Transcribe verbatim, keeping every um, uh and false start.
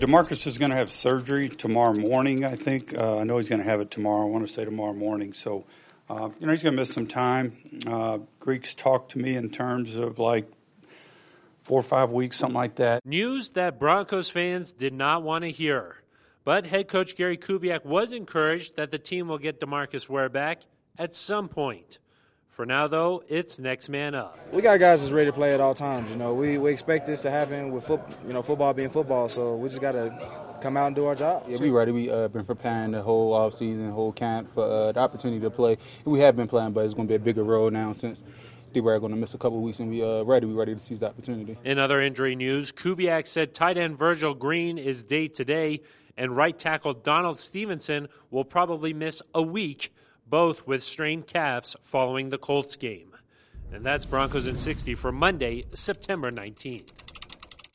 DeMarcus is going to have surgery tomorrow morning, I think. Uh, I know he's going to have it tomorrow. I want to say tomorrow morning. So, uh, you know, he's going to miss some time. Uh, Greeks talked to me in terms of like four or five weeks, something like that. News that Broncos fans did not want to hear. But head coach Gary Kubiak was encouraged that the team will get DeMarcus Ware back at some point. For now, though, it's next man up. We got guys that's ready to play at all times. You know, we, we expect this to happen with foot, you know, football being football. So we just got to come out and do our job. Yeah, we ready. We uh, been preparing the whole off season, whole camp for uh, the opportunity to play. We have been playing, but it's going to be a bigger role now since they were going to miss a couple of weeks, and we uh, ready. We ready to seize the opportunity. In other injury news, Kubiak said tight end Virgil Green is day to day, and right tackle Donald Stevenson will probably miss a week, both with strained calves following the Colts game. And that's Broncos in sixty for Monday, September nineteenth.